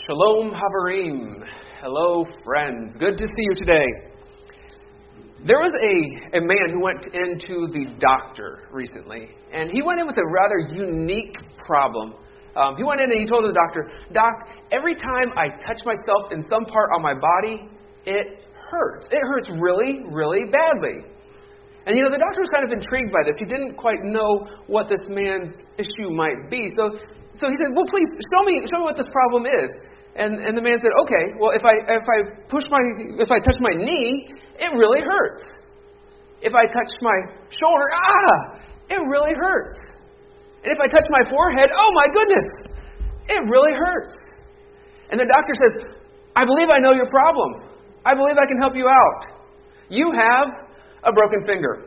Shalom Havarim. Hello, friends. Good to see you today. There was a man who went into the doctor recently, and he went in with a rather unique problem. He went in and he told the doctor, "Doc, every time I touch myself in some part on my body, it hurts. It hurts really, really badly." And the doctor was kind of intrigued by this. He didn't quite know what this man's issue might be. So he said, "Well, please show me what this problem is." And the man said, "Okay, well, if I touch my knee, it really hurts. If I touch my shoulder, it really hurts. And if I touch my forehead, oh my goodness, it really hurts." And the doctor says, "I believe I know your problem. I believe I can help you out. You have a broken finger."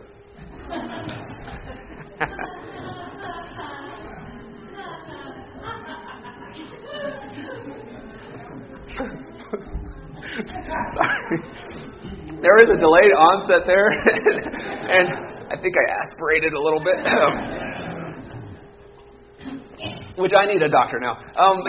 Sorry. There is a delayed onset there, and I think I aspirated a little bit, which I need a doctor now.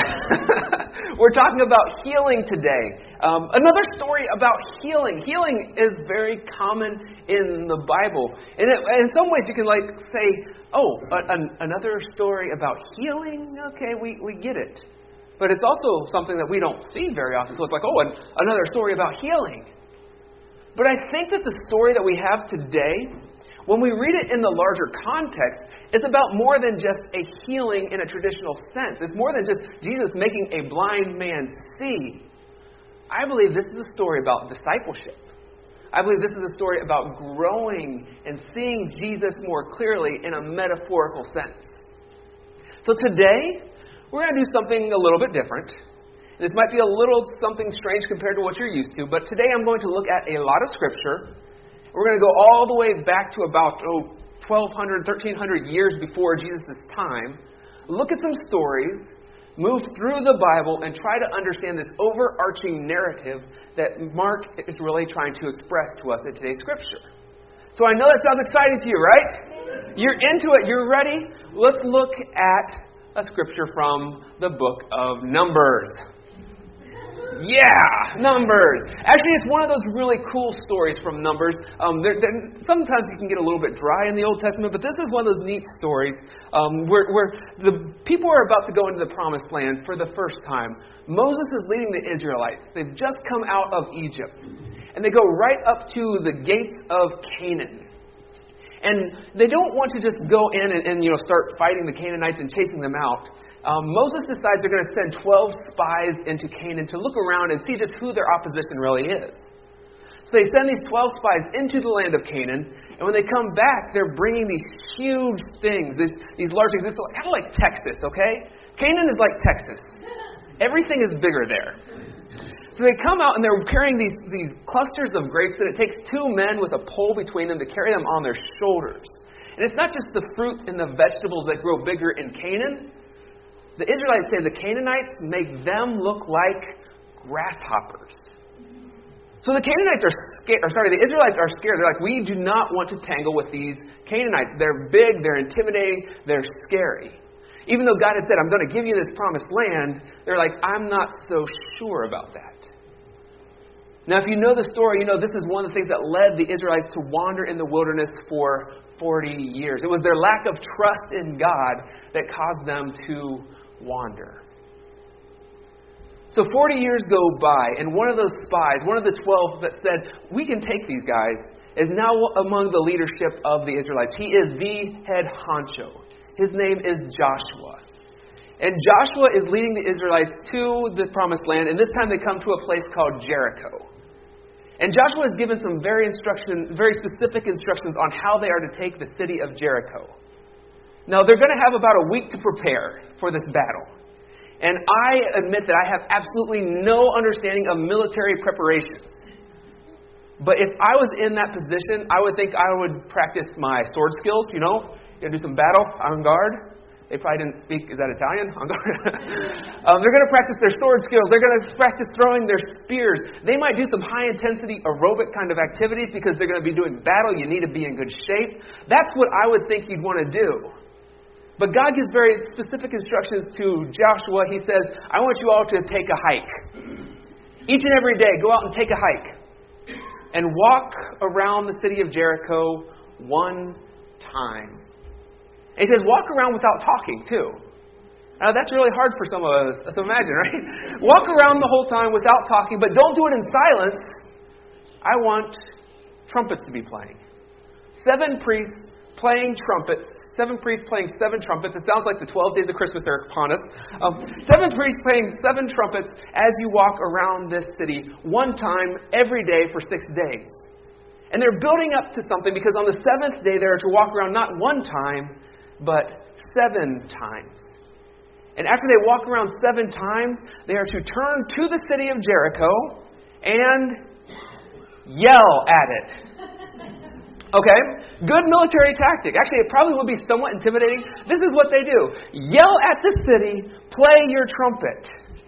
We're talking about healing today. Another story about healing. Healing is very common in the Bible. And in some ways you can say, another story about healing? Okay, we get it. But it's also something that we don't see very often. So it's like, another story about healing. But I think that the story that we have today, when we read it in the larger context, it's about more than just a healing in a traditional sense. It's more than just Jesus making a blind man see. I believe this is a story about discipleship. I believe this is a story about growing and seeing Jesus more clearly in a metaphorical sense. So today, we're going to do something a little bit different. This might be a little something strange compared to what you're used to, but today I'm going to look at a lot of Scripture. We're going to go all the way back to about 1,200, 1,300 years before Jesus' time, look at some stories, move through the Bible, and try to understand this overarching narrative that Mark is really trying to express to us in today's Scripture. So I know that sounds exciting to you, right? You're into it. You're ready? Let's look at a Scripture from the book of Numbers. Yeah, Numbers. Actually, it's one of those really cool stories from Numbers. Sometimes you can get a little bit dry in the Old Testament, but this is one of those neat stories where the people are about to go into the Promised Land for the first time. Moses is leading the Israelites. They've just come out of Egypt, and they go right up to the gates of Canaan. And they don't want to just go in and start fighting the Canaanites and chasing them out. Moses decides they're going to send 12 spies into Canaan to look around and see just who their opposition really is. So they send these 12 spies into the land of Canaan, and when they come back, they're bringing these huge things, these large things. It's kind of like Texas, okay? Canaan is like Texas. Everything is bigger there. So they come out and they're carrying these clusters of grapes, and it takes two men with a pole between them to carry them on their shoulders. And it's not just the fruit and the vegetables that grow bigger in Canaan. The Israelites say the Canaanites make them look like grasshoppers. So the Canaanites are scared. The Israelites are scared. They're like, we do not want to tangle with these Canaanites. They're big, they're intimidating, they're scary. Even though God had said, I'm going to give you this promised land, they're like, I'm not so sure about that. Now, if you know the story, this is one of the things that led the Israelites to wander in the wilderness for 40 years. It was their lack of trust in God that caused them to wander. So 40 years go by, and one of those spies, one of the 12 that said, we can take these guys, is now among the leadership of the Israelites. He is the head honcho. His name is Joshua. And Joshua is leading the Israelites to the Promised Land, and this time they come to a place called Jericho. And Joshua is given some very specific instructions on how they are to take the city of Jericho. Now, they're going to have about a week to prepare for this battle. And I admit that I have absolutely no understanding of military preparations. But if I was in that position, I would think I would practice my sword skills, Going to do some battle, en garde. They probably didn't speak, is that Italian? En garde. They're going to practice their sword skills. They're going to practice throwing their spears. They might do some high-intensity aerobic kind of activities because they're going to be doing battle. You need to be in good shape. That's what I would think you'd want to do. But God gives very specific instructions to Joshua. He says, I want you all to take a hike. Each and every day, go out and take a hike. And walk around the city of Jericho one time. And he says, walk around without talking, too. Now, that's really hard for some of us to imagine, right? Walk around the whole time without talking, but don't do it in silence. I want trumpets to be playing. 7 priests playing trumpets. 7 priests playing 7 trumpets. It sounds like the 12 days of Christmas are upon us. 7 priests playing 7 trumpets as you walk around this city one time every day for 6 days. And they're building up to something because on the 7th day they are to walk around not one time, but 7 times. And after they walk around 7 times, they are to turn to the city of Jericho and yell at it. Okay? Good military tactic. Actually, it probably would be somewhat intimidating. This is what they do. Yell at the city, play your trumpet.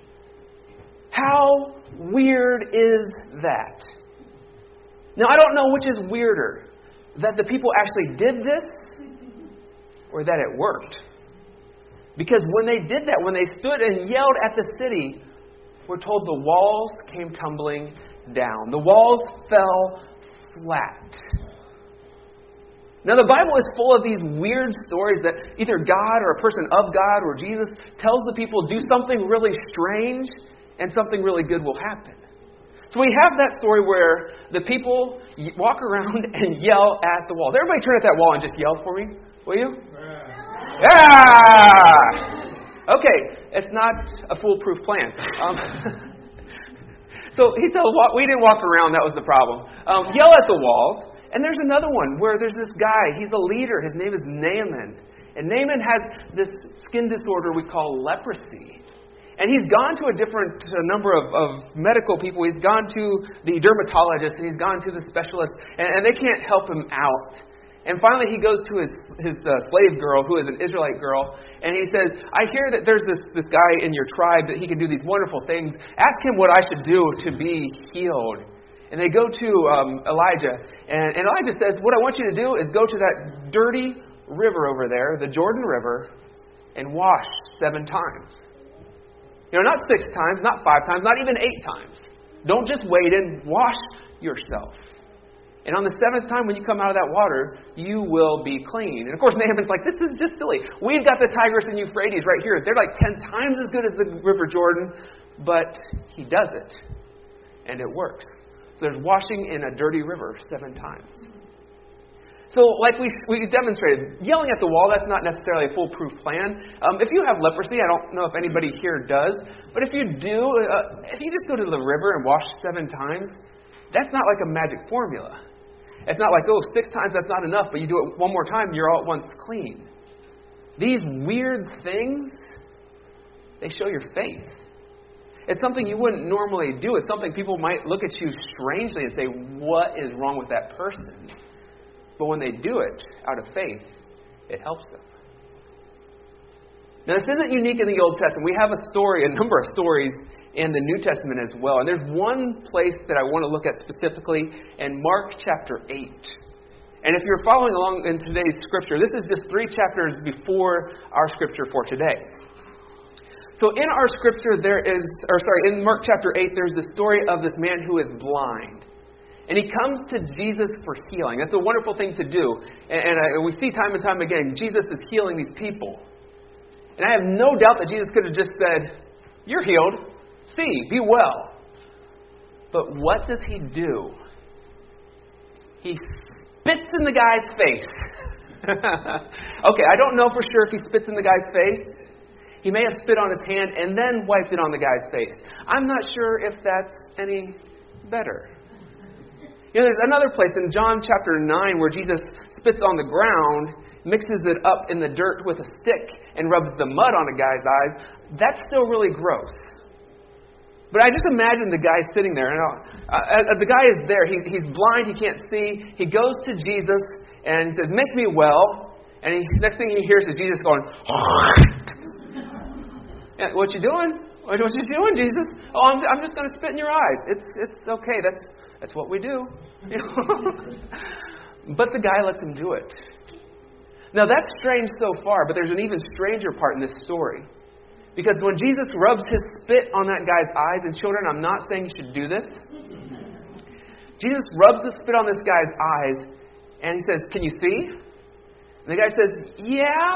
How weird is that? Now, I don't know which is weirder, that the people actually did this or that it worked. Because when they did that, when they stood and yelled at the city, we're told the walls came tumbling down. The walls fell flat. Now, the Bible is full of these weird stories that either God or a person of God or Jesus tells the people do something really strange and something really good will happen. So we have that story where the people walk around and yell at the walls. Everybody turn at that wall and just yell for me, will you? Yeah! Okay, it's not a foolproof plan. So he told, we didn't walk around, that was the problem. Yell at the walls. And there's another one where there's this guy. He's a leader. His name is Naaman. And Naaman has this skin disorder we call leprosy. And he's gone to a number of medical people. He's gone to the dermatologist and he's gone to the specialist. And they can't help him out. And finally he goes to his slave girl, who is an Israelite girl. And he says, I hear that there's this guy in your tribe that he can do these wonderful things. Ask him what I should do to be healed. And they go to Elijah, and Elijah says, what I want you to do is go to that dirty river over there, the Jordan River, and wash 7 times. You know, not 6 times, not 5 times, not even 8 times. Don't just wade in, wash yourself. And on the 7th time when you come out of that water, you will be clean. And of course, Naaman's like, this is just silly. We've got the Tigris and Euphrates right here. They're like 10 times as good as the River Jordan. But he does it. And it works. So there's washing in a dirty river 7 times. So like we demonstrated, yelling at the wall, that's not necessarily a foolproof plan. If you have leprosy, I don't know if anybody here does, but if you do, if you just go to the river and wash 7 times, that's not like a magic formula. It's not like, 6 times, that's not enough, but you do it one more time, you're all at once clean. These weird things, they show your faith. It's something you wouldn't normally do. It's something people might look at you strangely and say, what is wrong with that person? But when they do it out of faith, it helps them. Now, this isn't unique in the Old Testament. We have a number of stories in the New Testament as well. And there's one place that I want to look at specifically in Mark chapter 8. And if you're following along in today's scripture, this is just 3 chapters before our scripture for today. So in our scripture, in Mark chapter 8, there's the story of this man who is blind. And he comes to Jesus for healing. That's a wonderful thing to do. And we see time and time again, Jesus is healing these people. And I have no doubt that Jesus could have just said, you're healed. See, be well. But what does he do? He spits in the guy's face. Okay, I don't know for sure if he spits in the guy's face. He may have spit on his hand and then wiped it on the guy's face. I'm not sure if that's any better. You know, there's another place in John chapter 9 where Jesus spits on the ground, mixes it up in the dirt with a stick, and rubs the mud on a guy's eyes. That's still really gross. But I just imagine the guy sitting there. The guy is there. He's blind. He can't see. He goes to Jesus and says, make me well. And next thing he hears is Jesus going, what you doing? What you doing, Jesus? Oh, I'm just going to spit in your eyes. It's okay. That's what we do. You know? But the guy lets him do it. Now that's strange so far, but there's an even stranger part in this story. Because when Jesus rubs his spit on that guy's eyes, and children, I'm not saying you should do this. Jesus rubs the spit on this guy's eyes, and he says, "Can you see?" And the guy says, "Yeah,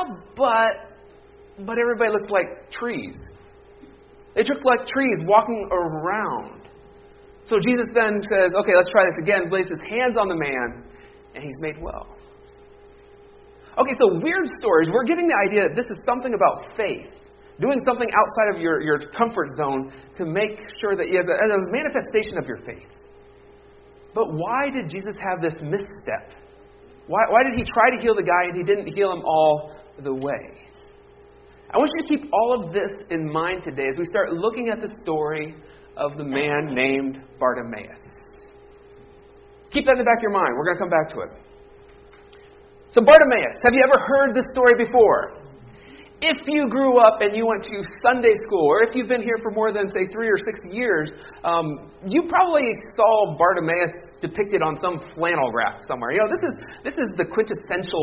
but everybody looks like trees." They look like trees walking around. So Jesus then says, "Okay, let's try this again." Lays his hands on the man, and he's made well. Okay, so weird stories. We're getting the idea that this is something about faith. Doing something outside of your comfort zone to make sure that you have a manifestation of your faith. But why did Jesus have this misstep? Why did he try to heal the guy and he didn't heal him all the way? I want you to keep all of this in mind today as we start looking at the story of the man named Bartimaeus. Keep that in the back of your mind. We're going to come back to it. So Bartimaeus, have you ever heard this story before? If you grew up and you went to Sunday school, or if you've been here for more than, say, 3 or 6 years, you probably saw Bartimaeus depicted on some flannel graph somewhere. You know, this is the quintessential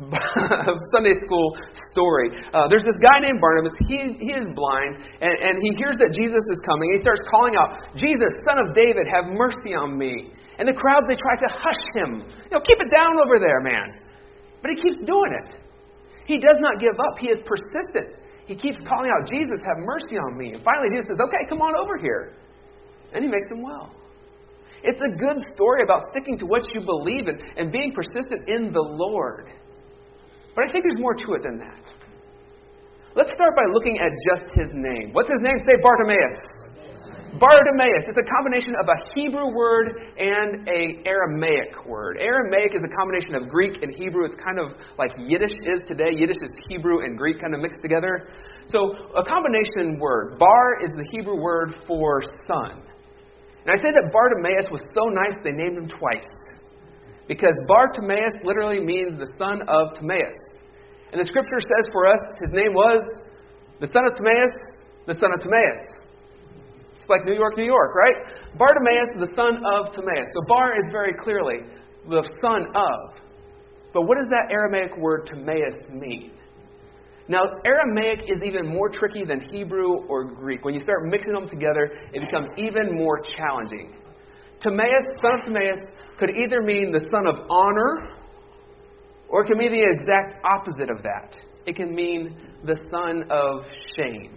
Sunday school story. There's this guy named Barnabas. He is blind, and he hears that Jesus is coming. He starts calling out, "Jesus, Son of David, have mercy on me." And the crowds, they try to hush him. You know, keep it down over there, man. But he keeps doing it. He does not give up. He is persistent. He keeps calling out, "Jesus, have mercy on me." And finally, Jesus says, "Okay, come on over here." And he makes him well. It's a good story about sticking to what you believe in and being persistent in the Lord. But I think there's more to it than that. Let's start by looking at just his name. What's his name? Say Bartimaeus. Bartimaeus. It's a combination of a Hebrew word and an Aramaic word. Aramaic is a combination of Greek and Hebrew. It's kind of like Yiddish is today. Yiddish is Hebrew and Greek kind of mixed together. So a combination word. Bar is the Hebrew word for son. And I say that Bartimaeus was so nice they named him twice. Because Bartimaeus literally means the son of Timaeus. And the scripture says for us, his name was the son of Timaeus, the son of Timaeus. It's like New York, New York, right? Bartimaeus, the son of Timaeus. So Bar is very clearly the son of. But what does that Aramaic word Timaeus mean? Now, Aramaic is even more tricky than Hebrew or Greek. When you start mixing them together, it becomes even more challenging. Timaeus, son of Timaeus, could either mean the son of honor, or it can mean the exact opposite of that. It can mean the son of shame.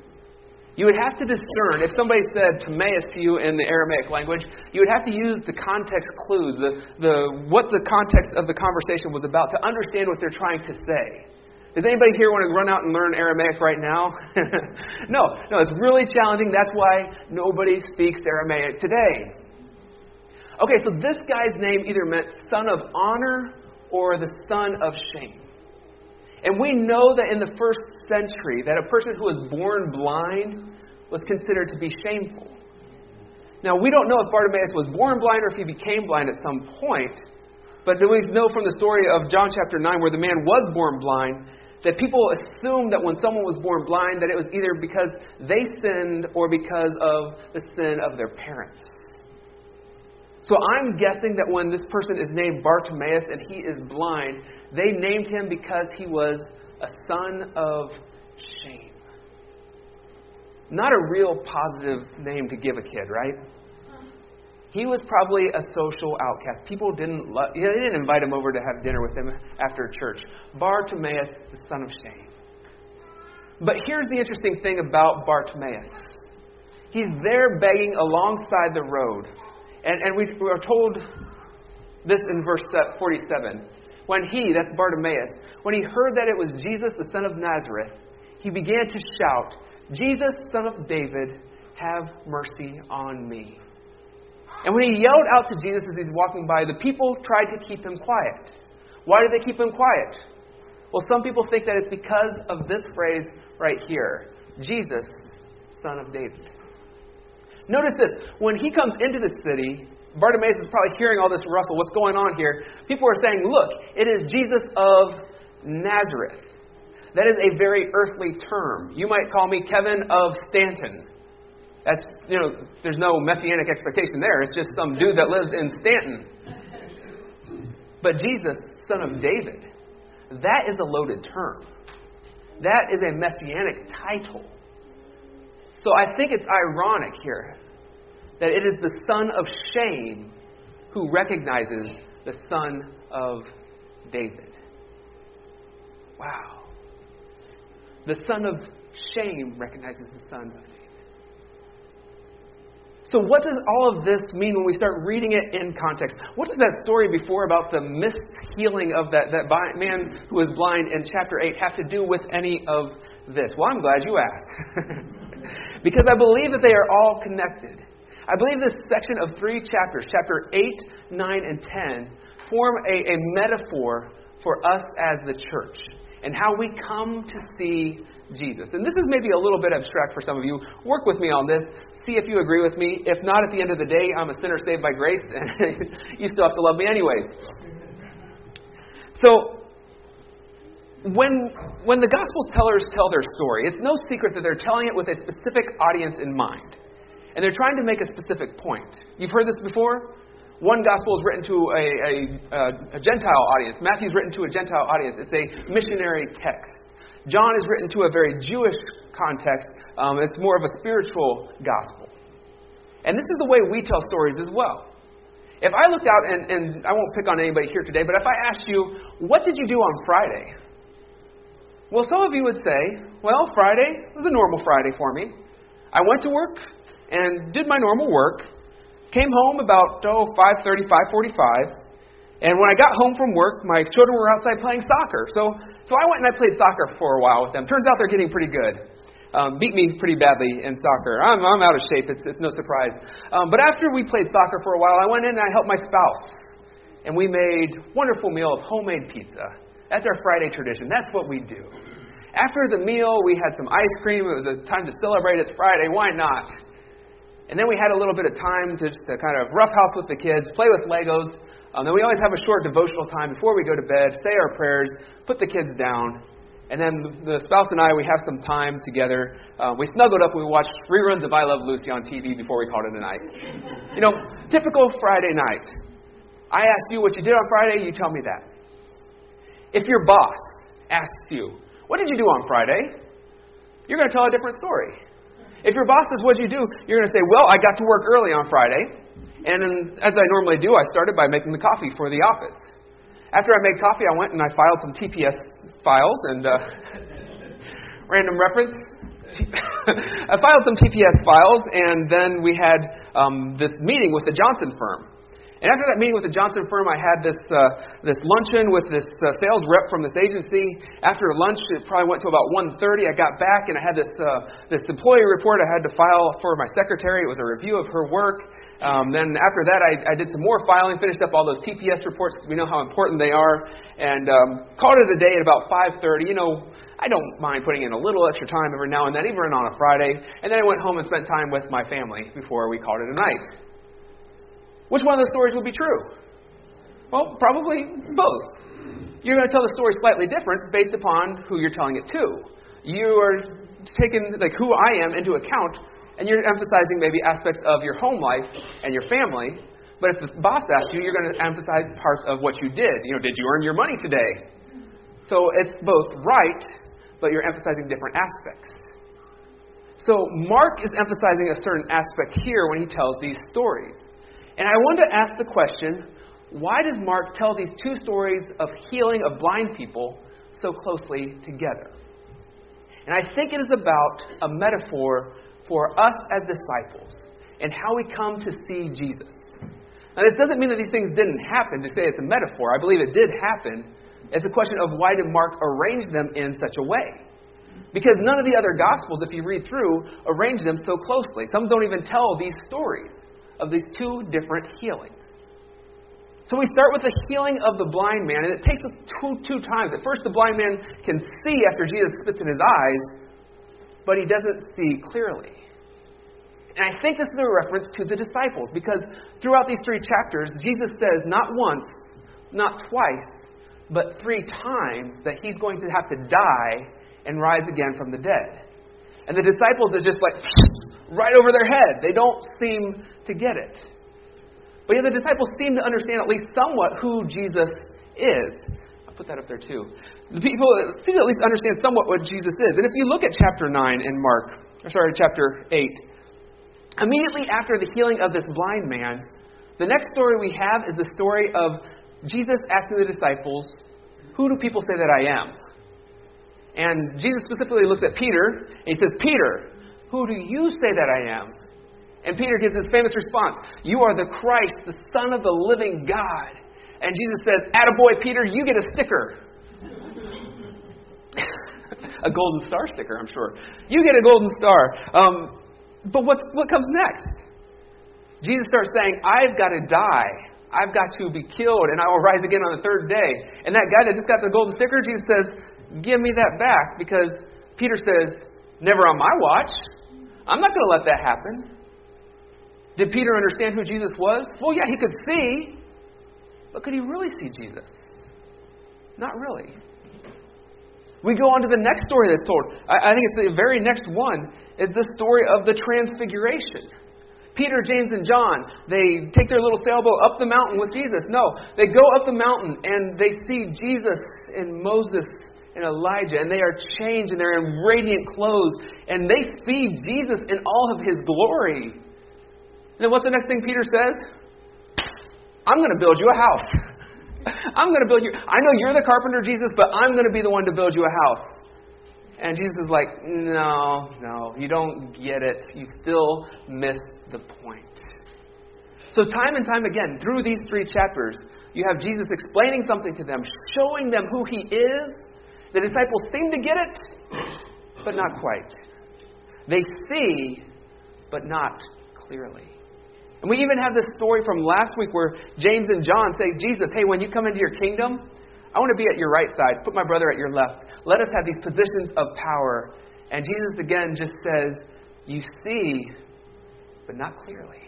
You would have to discern, if somebody said Timaeus to you in the Aramaic language, you would have to use the context clues, what the context of the conversation was about to understand what they're trying to say. Does anybody here want to run out and learn Aramaic right now? No, it's really challenging. That's why nobody speaks Aramaic today. Okay, so this guy's name either meant son of honor or the son of shame. And we know that in the first century, that a person who was born blind was considered to be shameful. Now, we don't know if Bartimaeus was born blind or if he became blind at some point. But we know from the story of John chapter 9, where the man was born blind, that people assumed that when someone was born blind, that it was either because they sinned or because of the sin of their parents. So I'm guessing that when this person is named Bartimaeus and he is blind, they named him because he was a son of shame. Not a real positive name to give a kid, right? He was probably a social outcast. People didn't invite him over to have dinner with them after church. Bartimaeus, the son of shame. But here's the interesting thing about Bartimaeus. He's there begging alongside the road. And we are told this in verse 47. When he, that's Bartimaeus, when he heard that it was Jesus, the son of Nazareth, he began to shout, "Jesus, son of David, have mercy on me." And when he yelled out to Jesus as he's walking by, the people tried to keep him quiet. Why did they keep him quiet? Well, some people think that it's because of this phrase right here, Jesus, son of David. Notice this. When he comes into the city, Bartimaeus is probably hearing all this rustle. What's going on here? People are saying, "Look, it is Jesus of Nazareth." That is a very earthly term. You might call me Kevin of Stanton. That's, there's no messianic expectation there. It's just some dude that lives in Stanton. But Jesus, son of David, that is a loaded term. That is a messianic title. So I think it's ironic here that it is the son of shame who recognizes the son of David. Wow. The son of shame recognizes the son of David. So what does all of this mean when we start reading it in context? What does that story before about the missed healing of that man who was blind in chapter 8 have to do with any of this? Well, I'm glad you asked. Because I believe that they are all connected. I believe this section of 3 chapters, chapter 8, 9, and 10, form a metaphor for us as the church and how we come to see Jesus. And this is maybe a little bit abstract for some of you. Work with me on this. See if you agree with me. If not, at the end of the day, I'm a sinner saved by grace, and you still have to love me anyways. So, when the gospel tellers tell their story, it's no secret that they're telling it with a specific audience in mind. And they're trying to make a specific point. You've heard this before? One gospel is written to a Gentile audience. Matthew's written to a Gentile audience. It's a missionary text. John is written to a very Jewish context. It's more of a spiritual gospel. And this is the way we tell stories as well. If I looked out, and I won't pick on anybody here today, but if I asked you, what did you do on Friday? Well, some of you would say, well, Friday was a normal Friday for me. I went to work and did my normal work, came home about 5:30, 5:45, and when I got home from work, my children were outside playing soccer. So I went and I played soccer for a while with them. Turns out they're getting pretty good. Beat me pretty badly in soccer. I'm out of shape. It's no surprise. But after we played soccer for a while, I went in and I helped my spouse. And we made a wonderful meal of homemade pizza. That's our Friday tradition. That's what we do. After the meal, we had some ice cream. It was a time to celebrate. It's Friday. Why not? And then we had a little bit of time to kind of roughhouse with the kids, play with Legos. Then we always have a short devotional time before we go to bed, say our prayers, put the kids down. And then the spouse and I, we have some time together. We snuggled up and we watched reruns of I Love Lucy on TV before we called it a night. You know, typical Friday night. I ask you what you did on Friday, you tell me that. If your boss asks you, what did you do on Friday? You're going to tell a different story. If your boss says, what did you do? You're going to say, well, I got to work early on Friday. And as I normally do, I started by making the coffee for the office. After I made coffee, I went and I filed some TPS files and random reference. I filed some TPS files, and then we had this meeting with the Johnson firm. And after that meeting with the Johnson firm, I had this luncheon with this sales rep from this agency. After lunch, it probably went to about 1:30. I got back, and I had this employee report I had to file for my secretary. It was a review of her work. Then after that, I did some more filing, finished up all those TPS reports because we know how important they are, and called it a day at about 5:30. You know, I don't mind putting in a little extra time every now and then, even on a Friday. And then I went home and spent time with my family before we called it a night. Which one of those stories would be true? Well, probably both. You're going to tell the story slightly different based upon who you're telling it to. You are taking who I am into account, and you're emphasizing maybe aspects of your home life and your family. But if the boss asks you, you're going to emphasize parts of what you did. You know, did you earn your money today? So it's both right, but you're emphasizing different aspects. So Mark is emphasizing a certain aspect here when he tells these stories. And I want to ask the question, why does Mark tell these two stories of healing of blind people so closely together? And I think it is about a metaphor for us as disciples and how we come to see Jesus. Now, this doesn't mean that these things didn't happen to say it's a metaphor. I believe it did happen. It's a question of why did Mark arrange them in such a way? Because none of the other Gospels, if you read through, arrange them so closely. Some don't even tell these stories of these two different healings. So we start with the healing of the blind man, and it takes us two times. At first, the blind man can see after Jesus spits in his eyes, but he doesn't see clearly. And I think this is a reference to the disciples, because throughout these 3 chapters, Jesus says not once, not twice, but 3 times that he's going to have to die and rise again from the dead. And the disciples are just like right over their head. They don't seem to get it. But yet the disciples seem to understand at least somewhat who Jesus is. put that up there too. The people seem to at least understand somewhat what Jesus is. And if you look at chapter 9 in chapter 8, immediately after the healing of this blind man, the next story we have is the story of Jesus asking the disciples, who do people say that I am? And Jesus specifically looks at Peter, and he says, Peter, who do you say that I am? And Peter gives this famous response, you are the Christ, the Son of the living God. And Jesus says, attaboy, Peter, you get a sticker. A golden star sticker, I'm sure. You get a golden star. But what comes next? Jesus starts saying, I've got to die. I've got to be killed, and I will rise again on the third day. And that guy that just got the golden sticker, Jesus says, give me that back. Because Peter says, never on my watch. I'm not going to let that happen. Did Peter understand who Jesus was? Well, yeah, he could see. But could he really see Jesus? Not really. We go on to the next story that's told. I think it's the very next one, is the story of the Transfiguration. Peter, James, and John, they take their little sailboat up the mountain with Jesus. No, they go up the mountain and they see Jesus and Moses and Elijah, and they are changed and they're in radiant clothes, and they see Jesus in all of his glory. And then what's the next thing Peter says? I'm going to build you a house. I'm going to build you. I know you're the carpenter, Jesus, but I'm going to be the one to build you a house. And Jesus is like, no, you don't get it. You still missed the point. So time and time again, through these 3 chapters, you have Jesus explaining something to them, showing them who he is. The disciples seem to get it, but not quite. They see, but not clearly. And we even have this story from last week where James and John say, Jesus, hey, when you come into your kingdom, I want to be at your right side. Put my brother at your left. Let us have these positions of power. And Jesus again just says, you see, but not clearly.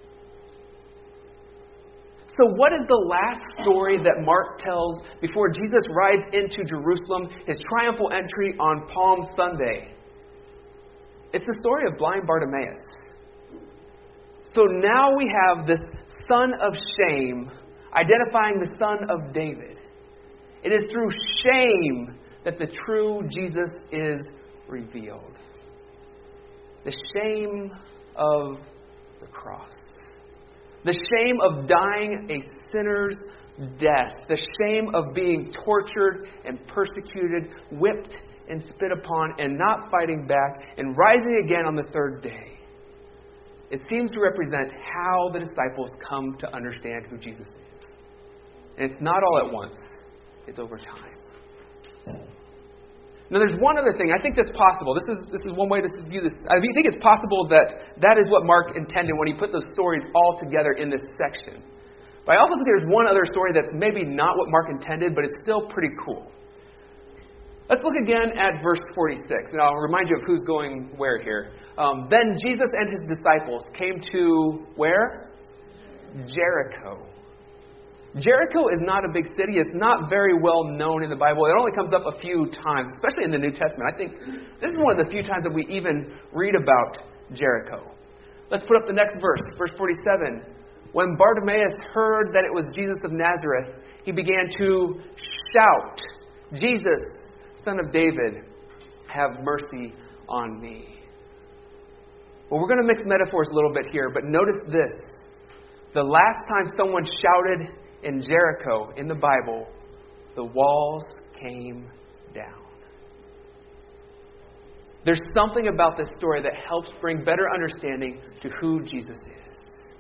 So what is the last story that Mark tells before Jesus rides into Jerusalem, his triumphal entry on Palm Sunday? It's the story of blind Bartimaeus. So now we have this son of shame identifying the son of David. It is through shame that the true Jesus is revealed. The shame of the cross. The shame of dying a sinner's death. The shame of being tortured and persecuted, whipped and spit upon, and not fighting back, and rising again on the third day. It seems to represent how the disciples come to understand who Jesus is. And it's not all at once. It's over time. Now, there's one other thing. I think that's possible. This is one way to view this. I think it's possible that is what Mark intended when he put those stories all together in this section. But I also think there's one other story that's maybe not what Mark intended, but it's still pretty cool. Let's look again at verse 46, and I'll remind you of who's going where here. Then Jesus and his disciples came to where? Jericho. Jericho is not a big city. It's not very well known in the Bible. It only comes up a few times, especially in the New Testament. I think this is one of the few times that we even read about Jericho. Let's put up the next verse, verse 47. When Bartimaeus heard that it was Jesus of Nazareth, he began to shout, Jesus, Son of David, have mercy on me. Well, we're going to mix metaphors a little bit here, but notice this. The last time someone shouted in Jericho in the Bible, the walls came down. There's something about this story that helps bring better understanding to who Jesus is.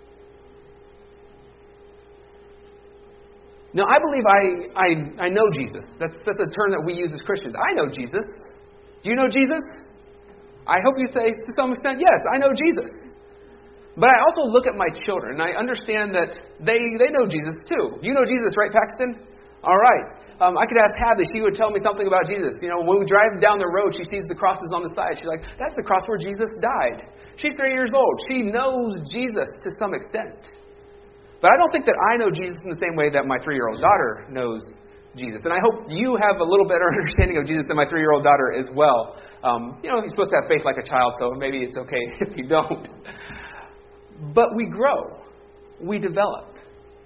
Now, I believe I know Jesus. That's a term that we use as Christians. I know Jesus. Do you know Jesus? I hope you'd say to some extent, yes, I know Jesus. But I also look at my children, and I understand that they know Jesus too. You know Jesus, right, Paxton? All right. I could ask Hadley. She would tell me something about Jesus. You know, when we drive down the road, she sees the crosses on the side. She's like, that's the cross where Jesus died. She's 3 years old. She knows Jesus to some extent. But I don't think that I know Jesus in the same way that my 3-year-old daughter knows Jesus. And I hope you have a little better understanding of Jesus than my 3-year-old daughter as well. You're supposed to have faith like a child, so maybe it's okay if you don't. But we grow. We develop.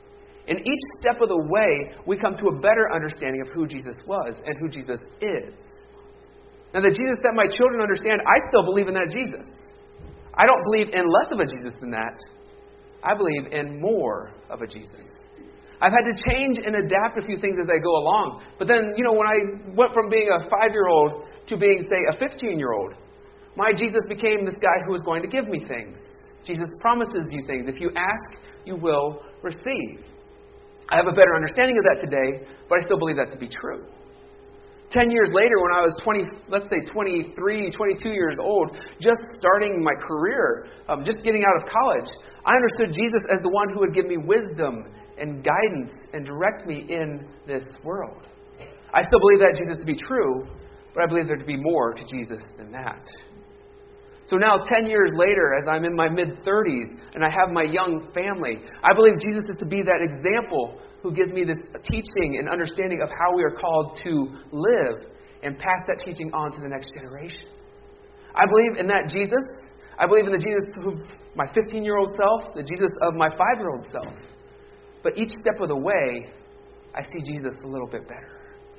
And each step of the way, we come to a better understanding of who Jesus was and who Jesus is. Now, the Jesus that my children understand, I still believe in that Jesus. I don't believe in less of a Jesus than that. I believe in more of a Jesus. I've had to change and adapt a few things as I go along. But then, when I went from being a 5-year-old to being, say, a 15-year-old, my Jesus became this guy who was going to give me things. Jesus promises you things. If you ask, you will receive. I have a better understanding of that today, but I still believe that to be true. 10 years later, when I was 23, 22 years old, just starting my career, just getting out of college, I understood Jesus as the one who would give me wisdom and guidance and direct me in this world. I still believe that Jesus to be true, but I believe there to be more to Jesus than that. So now, 10 years later, as I'm in my mid-30s and I have my young family, I believe Jesus is to be that example who gives me this teaching and understanding of how we are called to live and pass that teaching on to the next generation. I believe in that Jesus. I believe in the Jesus of my 15-year-old self, the Jesus of my 5-year-old self. But each step of the way, I see Jesus a little bit better.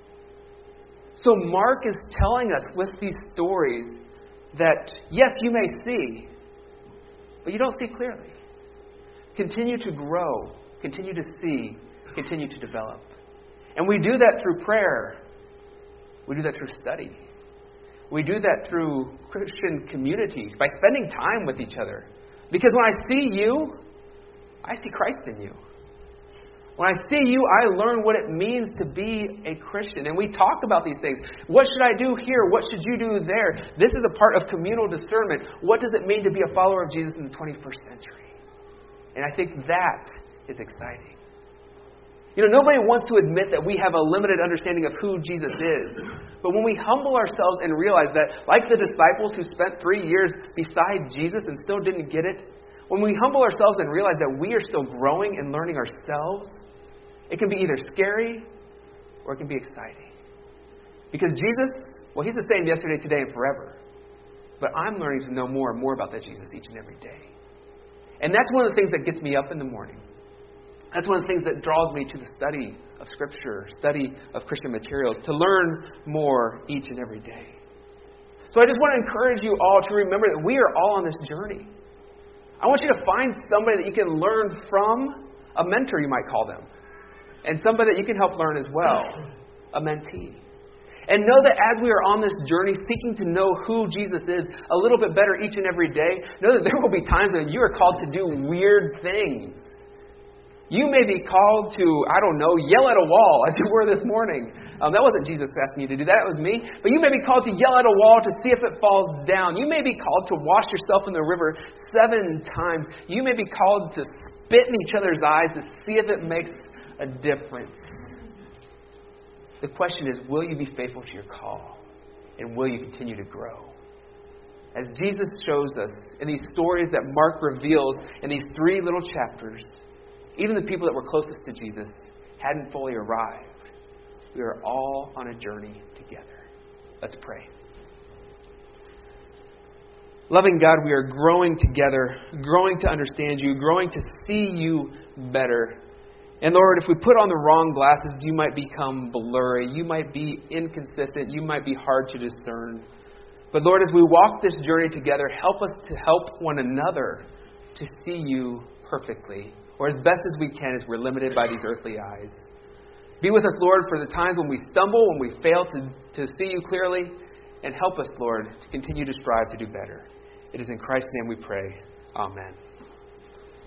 So Mark is telling us with these stories that, yes, you may see, but you don't see clearly. Continue to grow, continue to see, continue to develop. And we do that through prayer. We do that through study. We do that through Christian community, by spending time with each other. Because when I see you, I see Christ in you. When I see you, I learn what it means to be a Christian. And we talk about these things. What should I do here? What should you do there? This is a part of communal discernment. What does it mean to be a follower of Jesus in the 21st century? And I think that is exciting. Nobody wants to admit that we have a limited understanding of who Jesus is. But when we humble ourselves and realize that, like the disciples who spent 3 years beside Jesus and still didn't get it, when we humble ourselves and realize that we are still growing and learning ourselves, it can be either scary or it can be exciting. Because Jesus, He's the same yesterday, today, and forever. But I'm learning to know more and more about that Jesus each and every day. And that's one of the things that gets me up in the morning. That's one of the things that draws me to the study of Scripture, study of Christian materials, to learn more each and every day. So I just want to encourage you all to remember that we are all on this journey. I want you to find somebody that you can learn from, a mentor you might call them, and somebody that you can help learn as well, a mentee. And know that as we are on this journey, seeking to know who Jesus is a little bit better each and every day, know that there will be times when you are called to do weird things. You may be called to, yell at a wall as you were this morning. That wasn't Jesus asking you to do that. It was me. But you may be called to yell at a wall to see if it falls down. You may be called to wash yourself in the river 7 times. You may be called to spit in each other's eyes to see if it makes a difference. The question is, will you be faithful to your call? And will you continue to grow? As Jesus shows us in these stories that Mark reveals in these 3 little chapters, even the people that were closest to Jesus hadn't fully arrived. We are all on a journey together. Let's pray. Loving God, we are growing together, growing to understand you, growing to see you better. And Lord, if we put on the wrong glasses, you might become blurry. You might be inconsistent. You might be hard to discern. But Lord, as we walk this journey together, help us to help one another to see you perfectly, or as best as we can as we're limited by these earthly eyes. Be with us, Lord, for the times when we stumble, when we fail to see you clearly, and help us, Lord, to continue to strive to do better. It is in Christ's name we pray. Amen.